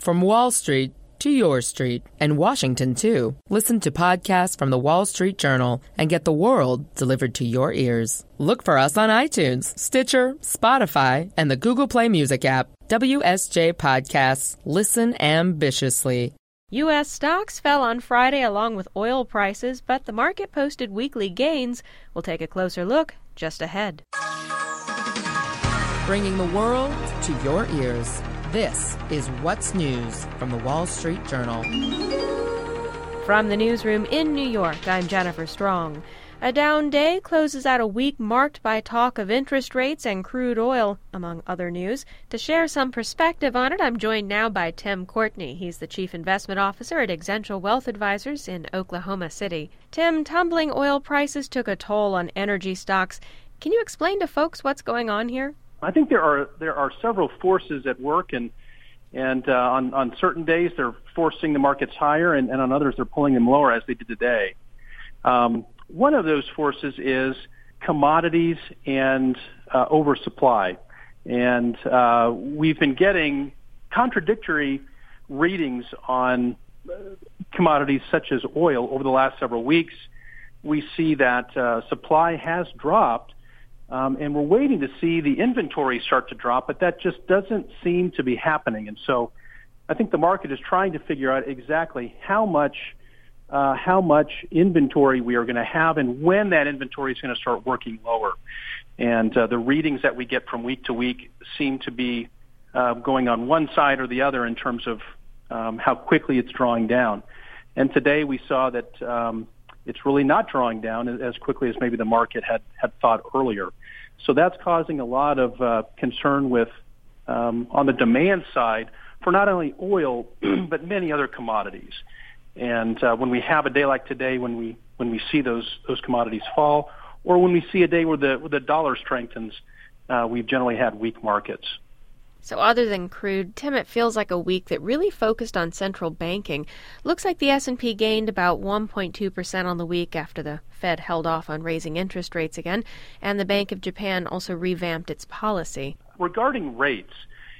From Wall Street to your street, and Washington, too. Listen to podcasts from the Wall Street Journal and get the world delivered to your ears. Look for us on iTunes, Stitcher, Spotify, and the Google Play Music app. WSJ Podcasts. Listen ambitiously. U.S. stocks fell on Friday along with oil prices, but the market posted weekly gains. We'll take a closer look just ahead. Bringing the world to your ears. This is What's News from the Wall Street Journal. From the newsroom in New York, I'm Jennifer Strong. A down day closes out a week marked by talk of interest rates and crude oil, among other news. To share some perspective on it, I'm joined now by Tim Courtney. He's the Chief Investment Officer at Exential Wealth Advisors in Oklahoma City. Tim, tumbling oil prices took a toll on energy stocks. Can you explain to folks what's going on here? I think there are several forces at work, and on certain days they're forcing the markets higher, and on others they're pulling them lower, as they did today. One of those forces is commodities and oversupply, and we've been getting contradictory readings on commodities such as oil over the last several weeks. We see that supply has dropped. And we're waiting to see the inventory start to drop, but that just doesn't seem to be happening. And so I think the market is trying to figure out exactly how much inventory we are going to have and when that inventory is going to start working lower. And the readings that we get from week to week seem to be going on one side or the other in terms of how quickly it's drawing down. And today we saw that it's really not drawing down as quickly as maybe the market had thought earlier. So that's causing a lot of concern with on the demand side for not only oil but many other commodities. And when we have a day like today, when we see those commodities fall, or when we see a day where the dollar strengthens, we've generally had weak markets. So other than crude, Tim, it feels like a week that really focused on central banking. Looks like the S&P gained about 1.2% on the week after the Fed held off on raising interest rates again, and the Bank of Japan also revamped its policy. Regarding rates,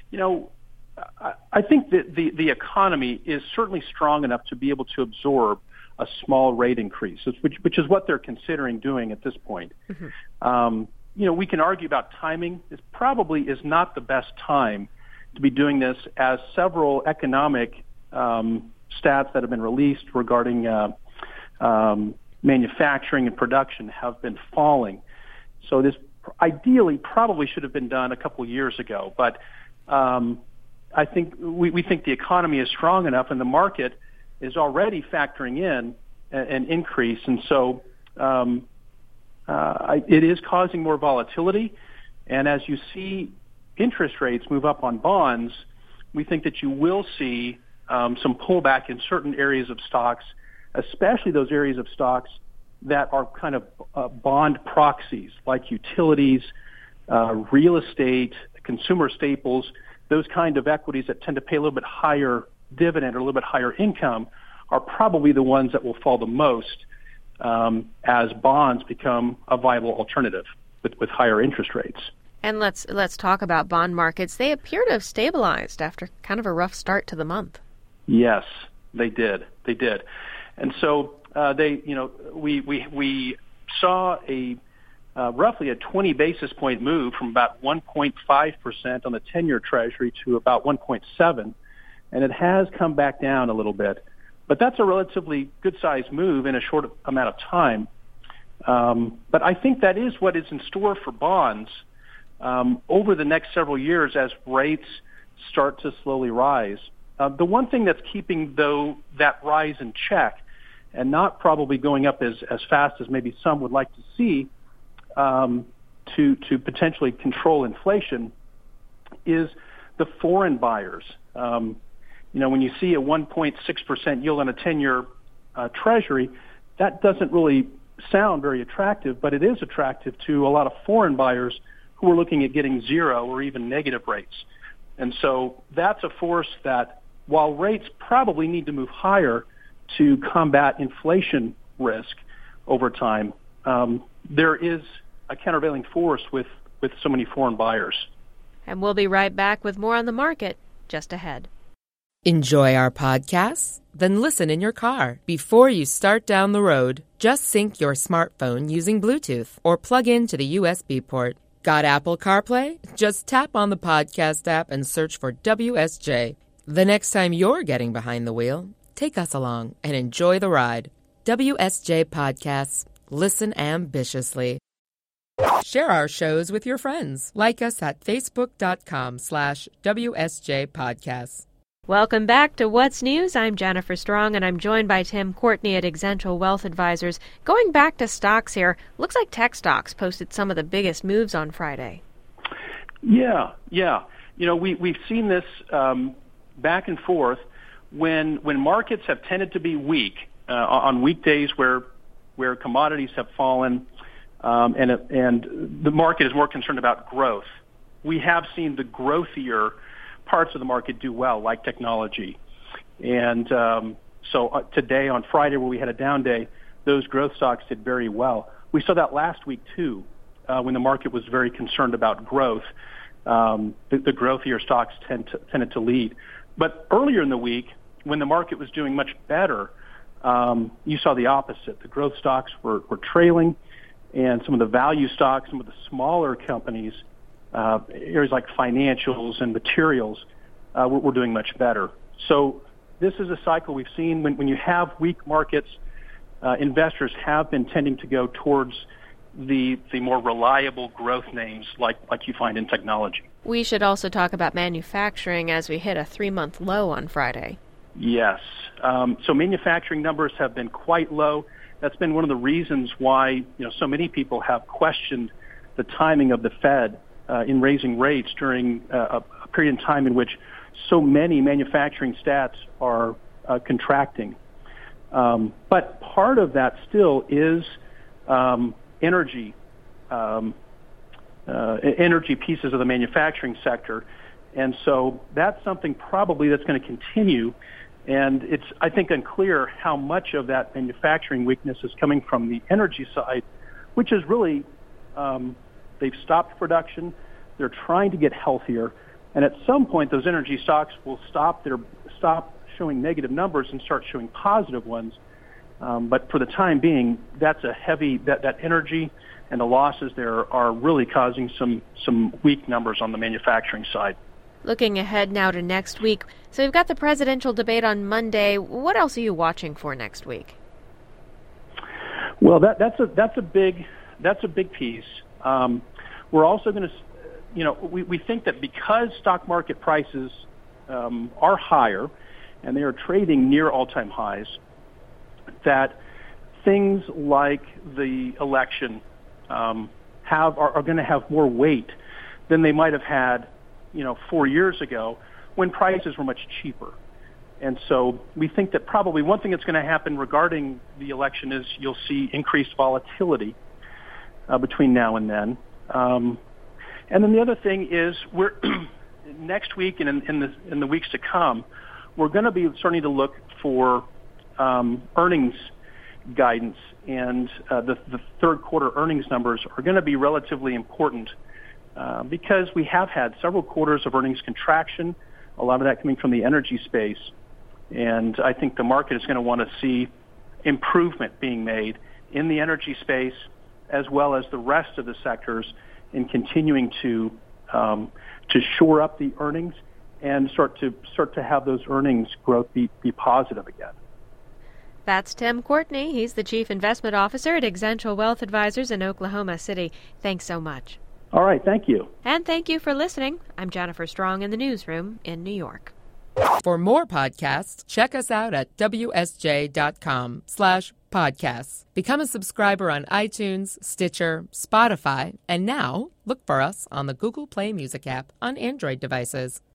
I think that the economy is certainly strong enough to be able to absorb a small rate increase, which is what they're considering doing at this point. Mm-hmm. We can argue about timing. It probably is not the best time to be doing this, as several economic stats that have been released regarding manufacturing and production have been falling. So this ideally probably should have been done a couple of years ago. But I think we think the economy is strong enough, and the market is already factoring in an increase. And so it is causing more volatility, and as you see interest rates move up on bonds, we think that you will see some pullback in certain areas of stocks, especially those areas of stocks that are kind of bond proxies, like utilities, real estate, consumer staples. Those kind of equities that tend to pay a little bit higher dividend or a little bit higher income are probably the ones that will fall the most as bonds become a viable alternative with higher interest rates. And let's talk about bond markets. They appear to have stabilized after kind of a rough start to the month. Yes, they did. And so we saw a roughly a 20 basis point move from about 1.5% on the 10-year Treasury to about 1.7, and it has come back down a little bit. But that's a relatively good-sized move in a short amount of time. But I think that is what is in store for bonds over the next several years as rates start to slowly rise. The one thing that's keeping, though, that rise in check and not probably going up as fast as maybe some would like to see to potentially control inflation is the foreign buyers. When you see a 1.6% yield on a 10-year Treasury, that doesn't really sound very attractive, but it is attractive to a lot of foreign buyers who are looking at getting zero or even negative rates. And so that's a force that, while rates probably need to move higher to combat inflation risk over time, there is a countervailing force with so many foreign buyers. And we'll be right back with more on the market just ahead. Enjoy our podcasts? Then listen in your car. Before you start down the road, just sync your smartphone using Bluetooth or plug into the USB port. Got Apple CarPlay? Just tap on the podcast app and search for WSJ. The next time you're getting behind the wheel, take us along and enjoy the ride. WSJ Podcasts. Listen ambitiously. Share our shows with your friends. Like us at facebook.com/WSJ Podcasts. Welcome back to What's News. I'm Jennifer Strong, and I'm joined by Tim Courtney at Exential Wealth Advisors. Going back to stocks here, looks like tech stocks posted some of the biggest moves on Friday. Yeah. You know, we've seen this back and forth when markets have tended to be weak on weekdays where commodities have fallen and the market is more concerned about growth. We have seen the growthier parts of the market do well, like technology. And so today, on Friday, where we had a down day, those growth stocks did very well. We saw that last week, too, when the market was very concerned about growth. The growthier stocks tended to lead. But earlier in the week, when the market was doing much better, you saw the opposite. The growth stocks were trailing, and some of the value stocks, some of the smaller companies, areas like financials and materials, were doing much better. So this is a cycle we've seen. When you have weak markets, investors have been tending to go towards the more reliable growth names like you find in technology. We should also talk about manufacturing as we hit a 3-month low on Friday. Yes. So manufacturing numbers have been quite low. That's been one of the reasons why so many people have questioned the timing of the Fed in raising rates during a period in time in which so many manufacturing stats are contracting. But part of that still is energy pieces of the manufacturing sector. And so that's something probably that's going to continue. And it's, I think, unclear how much of that manufacturing weakness is coming from the energy side, which is really they've stopped production. They're trying to get healthier. And at some point, those energy stocks will stop showing negative numbers and start showing positive ones. But for the time being, that's a heavy, that energy and the losses there are really causing some weak numbers on the manufacturing side. Looking ahead now to next week. So we've got the presidential debate on Monday. What else are you watching for next week? Well, that's a big piece. We're also going to, we think that because stock market prices are higher and they are trading near all-time highs, that things like the election are going to have more weight than they might have had 4 years ago when prices were much cheaper. And so we think that probably one thing that's going to happen regarding the election is you'll see increased volatility between now and then. And then the other thing is we're next week and in the weeks to come, we're going to be starting to look for earnings guidance, and the third quarter earnings numbers are going to be relatively important because we have had several quarters of earnings contraction, a lot of that coming from the energy space. And I think the market is going to want to see improvement being made in the energy space as well as the rest of the sectors in continuing to shore up the earnings and start to have those earnings growth be positive again. That's Tim Courtney. He's the Chief Investment Officer at Exential Wealth Advisors in Oklahoma City. Thanks so much. All right, thank you. And thank you for listening. I'm Jennifer Strong in the newsroom in New York. For more podcasts, check us out at WSJ.com/podcasts. Become a subscriber on iTunes, Stitcher, Spotify, and now look for us on the Google Play Music app on Android devices.